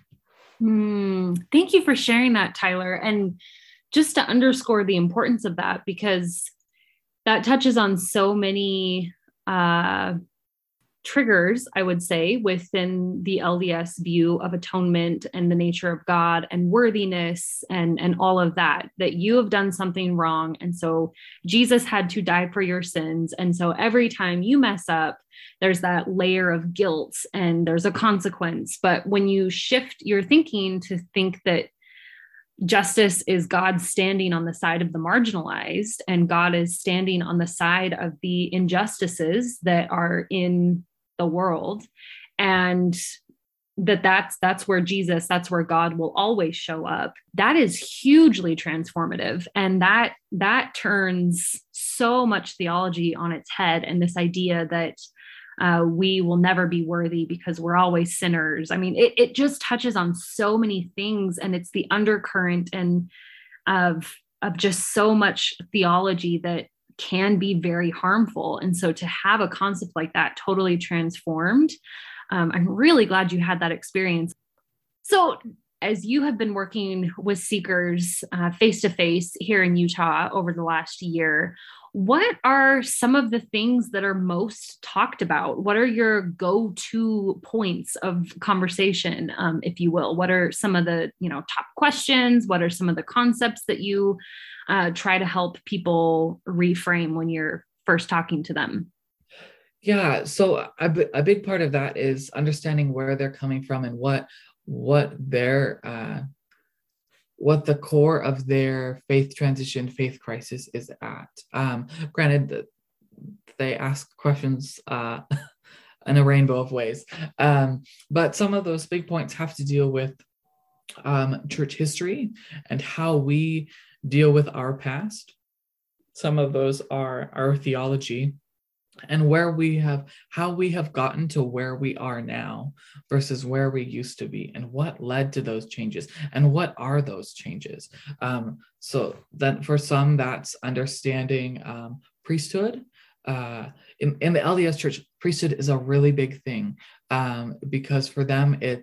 Mm, thank you for sharing that, Tyler. And just to underscore the importance of that, because that touches on so many uh, triggers, I would say, within the L D S view of atonement and the nature of God and worthiness and, and all of that, that you have done something wrong. And so Jesus had to die for your sins. And so every time you mess up, there's that layer of guilt and there's a consequence. But when you shift your thinking to think that justice is God standing on the side of the marginalized, and God is standing on the side of the injustices that are in the world, and that that's that's where Jesus, that's where God will always show up. That is hugely transformative, and that that turns so much theology on its head. And this idea that uh, we will never be worthy because we're always sinners. I mean, it it just touches on so many things, and it's the undercurrent and of of just so much theology that can be very harmful. And so to have a concept like that totally transformed, um, I'm really glad you had that experience. So as you have been working with seekers uh, face-to-face here in Utah over the last year, what are some of the things that are most talked about? What are your go-to points of conversation, um, if you will? What are some of the, you know, top questions? What are some of the concepts that you uh, try to help people reframe when you're first talking to them? Yeah, so a, a big part of that is understanding where they're coming from and what what their uh, what the core of their faith transition, faith crisis is at. Um, granted, they ask questions uh, in a rainbow of ways, um, but some of those big points have to deal with um, church history and how we deal with our past. Some of those are our theology, and where we have, how we have gotten to where we are now versus where we used to be, and what led to those changes, and what are those changes. Um, so then for some, that's understanding um, priesthood. Uh, in, in the L D S Church, priesthood is a really big thing um, because for them, it's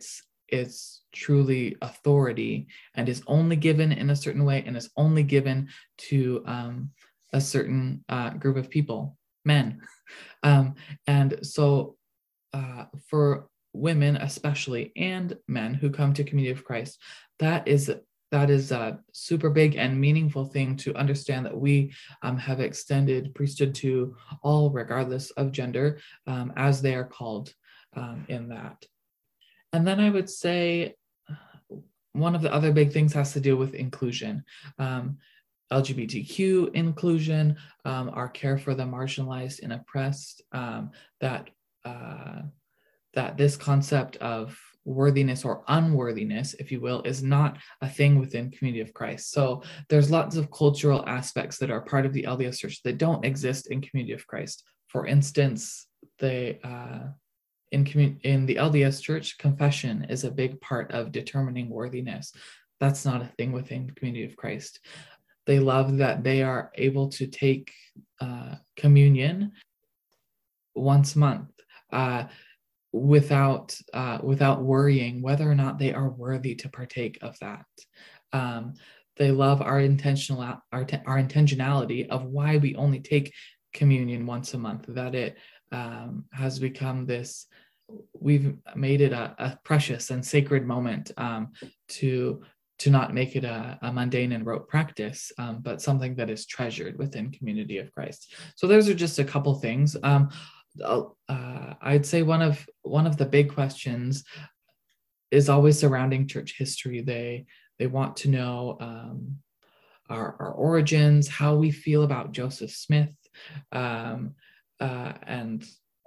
is truly authority and is only given in a certain way and is only given to um, a certain uh, group of people, men. Um, and so uh, for women especially, and men who come to Community of Christ, that is that is a super big and meaningful thing to understand, that we um, have extended priesthood to all, regardless of gender, um, as they are called um, in that. And then I would say one of the other big things has to do with inclusion. Um, L G B T Q inclusion, um, our care for the marginalized and oppressed, um, that uh, that this concept of worthiness or unworthiness, if you will, is not a thing within Community of Christ. So there's lots of cultural aspects that are part of the L D S Church that don't exist in Community of Christ. For instance, the uh, in commun- in the L D S Church, confession is a big part of determining worthiness. That's not a thing within Community of Christ. They love that they are able to take uh, communion once a month uh, without uh, without worrying whether or not they are worthy to partake of that. Um, they love our intentional our, our intentionality of why we only take communion once a month. That it um, has become this. We've made it a, a precious and sacred moment um, to. to not make it a, a mundane and rote practice, um, but something that is treasured within Community of Christ. So those are just a couple things. Um, uh, I'd say one of one of the big questions is always surrounding church history. They they want to know um, our, our origins, how we feel about Joseph Smith, um, uh, and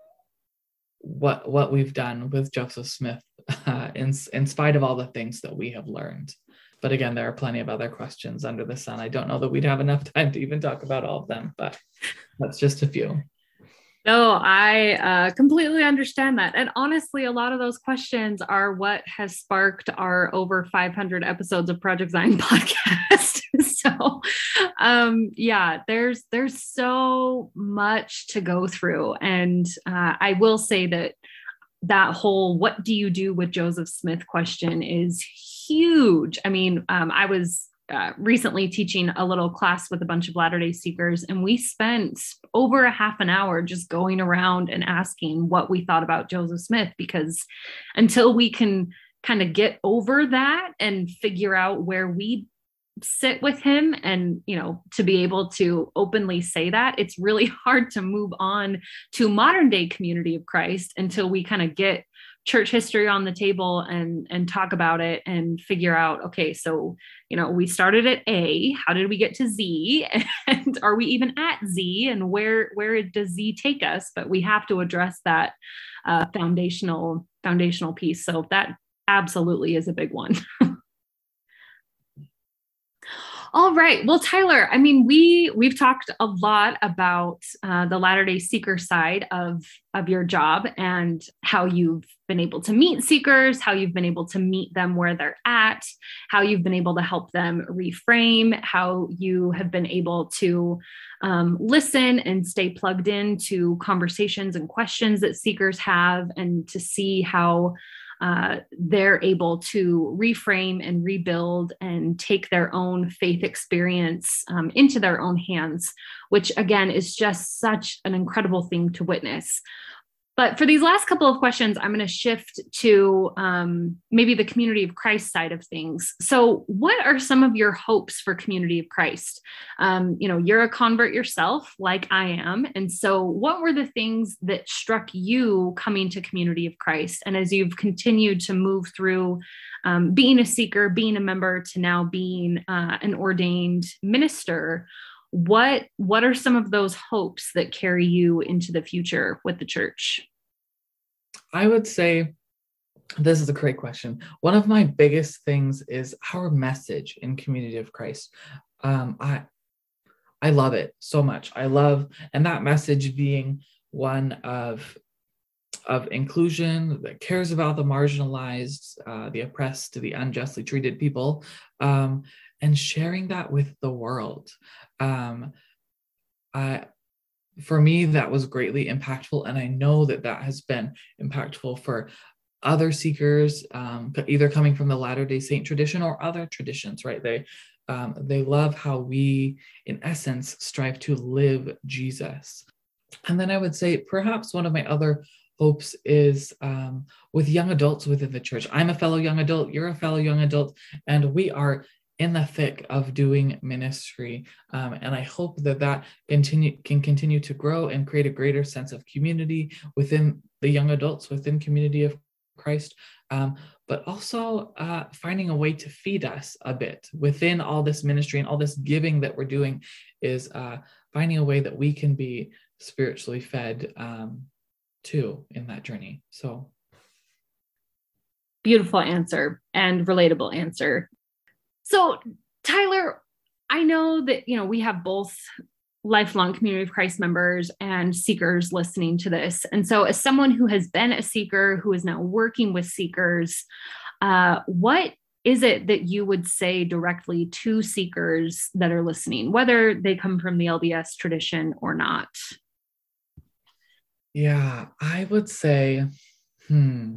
what what we've done with Joseph Smith uh, in in spite of all the things that we have learned. But again, there are plenty of other questions under the sun. I don't know that we'd have enough time to even talk about all of them, but that's just a few. No, I uh, completely understand that. And honestly, a lot of those questions are what has sparked our over five hundred episodes of Project Zion podcast. So um, yeah, there's, there's so much to go through. And uh, I will say that that whole, what do you do with Joseph Smith question is huge. I mean, um, I was uh, recently teaching a little class with a bunch of Latter-day Seekers, and we spent over a half an hour just going around and asking what we thought about Joseph Smith, because until we can kind of get over that and figure out where we sit with him, and, you know, to be able to openly say that, it's really hard to move on to modern day Community of Christ until we kind of get church history on the table and and talk about it and figure out, okay, so, you know, we started at A, how did we get to Z, and are we even at Z, and where where does Z take us? But we have to address that uh, foundational foundational piece. So that absolutely is a big one. All right. Well, Tyler, I mean, we, we've talked a lot about uh, the Latter-day Seeker side of, of your job and how you've been able to meet seekers, how you've been able to meet them where they're at, how you've been able to help them reframe, how you have been able to um, listen and stay plugged in to conversations and questions that seekers have, and to see how Uh, they're able to reframe and rebuild and take their own faith experience um, into their own hands, which again is just such an incredible thing to witness. But for these last couple of questions, I'm going to shift to um, maybe the Community of Christ side of things. So what are some of your hopes for Community of Christ? Um, you know, you're a convert yourself, like I am. And so what were the things that struck you coming to Community of Christ? And as you've continued to move through um, being a seeker, being a member, to now being uh, an ordained minister, What what are some of those hopes that carry you into the future with the church? I would say this is a great question. One of my biggest things is our message in Community of Christ. Um, I I love it so much. I love, and that message being one of of inclusion that cares about the marginalized, uh, the oppressed, the unjustly treated people, um, and sharing that with the world. Um, I, for me, that was greatly impactful. And I know that that has been impactful for other seekers, um, either coming from the Latter-day Saint tradition or other traditions, right? They um, they love how we, in essence, strive to live Jesus. And then I would say perhaps one of my other hopes is um, with young adults within the church. I'm a fellow young adult, you're a fellow young adult, and we are in the thick of doing ministry. Um, and I hope that that continue, can continue to grow and create a greater sense of community within the young adults, within Community of Christ, um, but also uh, finding a way to feed us a bit within all this ministry and all this giving that we're doing is uh, finding a way that we can be spiritually fed um, too in that journey. So beautiful answer and relatable answer. So Tyler, I know that, you know, we have both lifelong Community of Christ members and seekers listening to this. And so as someone who has been a seeker, who is now working with seekers, uh, what is it that you would say directly to seekers that are listening, whether they come from the L D S tradition or not? Yeah, I would say, hmm,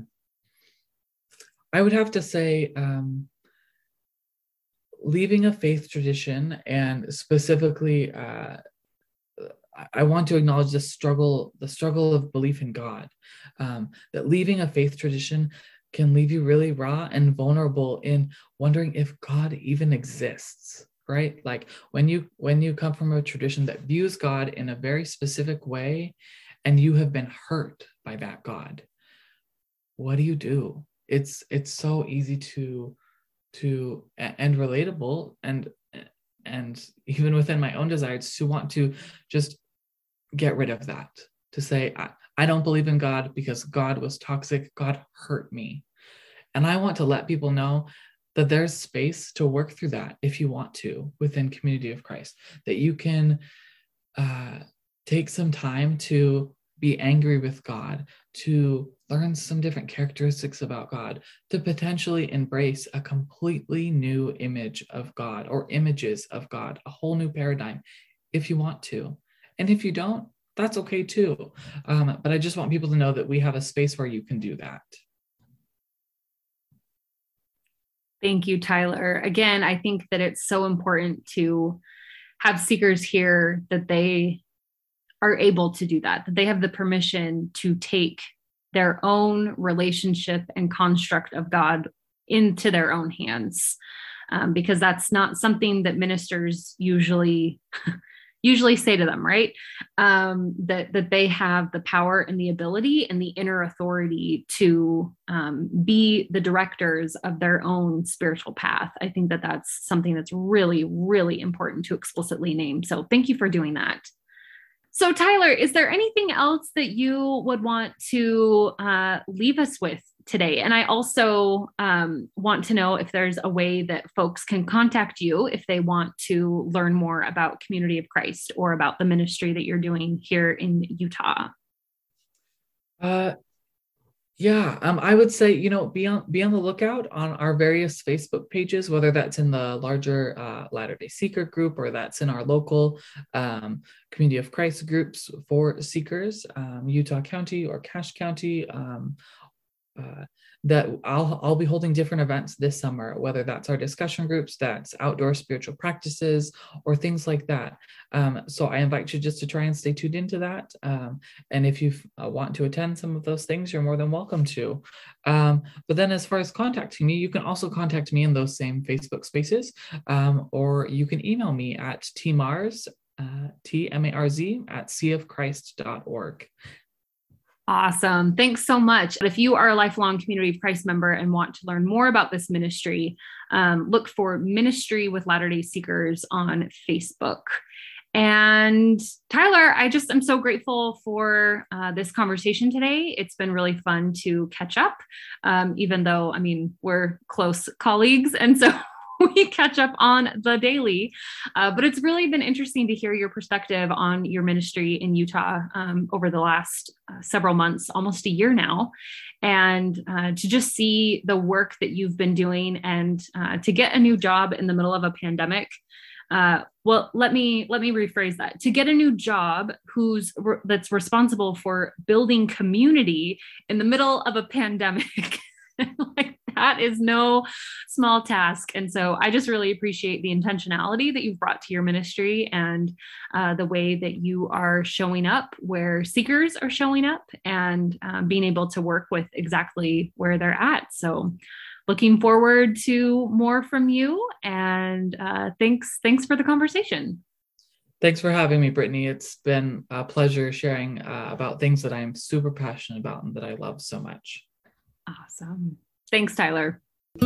I would have to say, um, leaving a faith tradition, and specifically, uh, I want to acknowledge the struggle, the struggle of belief in God, um, that leaving a faith tradition can leave you really raw and vulnerable in wondering if God even exists, right? Like when you, when you come from a tradition that views God in a very specific way, and you have been hurt by that God, what do you do? It's, it's so easy to, to, and relatable, and, and even within my own desires to want to just get rid of that, to say, I, I don't believe in God because God was toxic, God hurt me. And I want to let people know that there's space to work through that if you want to within Community of Christ, that you can uh, take some time to be angry with God, to learn some different characteristics about God, to potentially embrace a completely new image of God or images of God, a whole new paradigm, if you want to. And if you don't, that's okay too. Um, but I just want people to know that we have a space where you can do that. Thank you, Tyler. Again, I think that it's so important to have seekers here that they are able to do that, that they have the permission to take their own relationship and construct of God into their own hands, um, because that's not something that ministers usually usually say to them, right? Um, that, that they have the power and the ability and the inner authority to um, be the directors of their own spiritual path. I think that that's something that's really, really important to explicitly name. So thank you for doing that. So Tyler, is there anything else that you would want to uh, leave us with today? And I also um, want to know if there's a way that folks can contact you if they want to learn more about Community of Christ or about the ministry that you're doing here in Utah. Uh, yeah, um, I would say, you know, be on, be on the lookout on our various Facebook pages, whether that's in the larger uh, Latter-day Seeker group or that's in our local um, Community of Christ groups for seekers, um, Utah County or Cache County. Um, uh, that I'll, I'll be holding different events this summer, whether that's our discussion groups, that's outdoor spiritual practices, or things like that. Um, so I invite you just to try and stay tuned into that. Um, and if you uh, want to attend some of those things, you're more than welcome to. Um, but then as far as contacting me, you can also contact me in those same Facebook spaces, um, or you can email me at tmarz, uh, T M A R Z, at sea of christ dot org. Awesome. Thanks so much. If you are a lifelong Community of Christ member and want to learn more about this ministry, um, look for Ministry with Latter-day Seekers on Facebook. And Tyler, I just am so grateful for uh, this conversation today. It's been really fun to catch up, um, even though, I mean, we're close colleagues. And so we catch up on the daily, uh, but it's really been interesting to hear your perspective on your ministry in Utah um, over the last uh, several months, almost a year now, and uh, to just see the work that you've been doing and uh, to get a new job in the middle of a pandemic. uh, well, let me let me rephrase that. To get a new job who's that's responsible for building community in the middle of a pandemic, like that is no small task. And so I just really appreciate the intentionality that you've brought to your ministry and uh, the way that you are showing up where seekers are showing up and um, being able to work with exactly where they're at. So looking forward to more from you, and uh, thanks thanks for the conversation. Thanks for having me, Brittany. It's been a pleasure sharing uh, about things that I'm super passionate about and that I love so much. Awesome. Thanks, Tyler.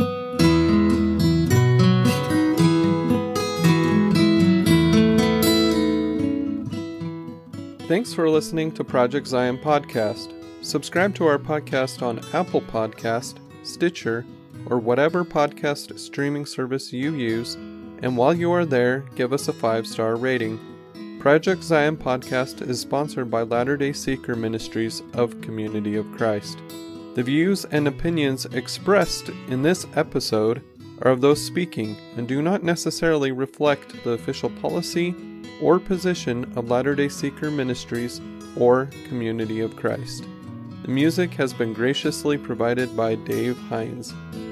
Thanks for listening to Project Zion Podcast. Subscribe to our podcast on Apple Podcast, Stitcher, or whatever podcast streaming service you use, and while you are there, give us a five-star rating. Project Zion Podcast is sponsored by Latter-day Seeker Ministries of Community of Christ. The views and opinions expressed in this episode are of those speaking and do not necessarily reflect the official policy or position of Latter-day Seeker Ministries or Community of Christ. The music has been graciously provided by Dave Hines.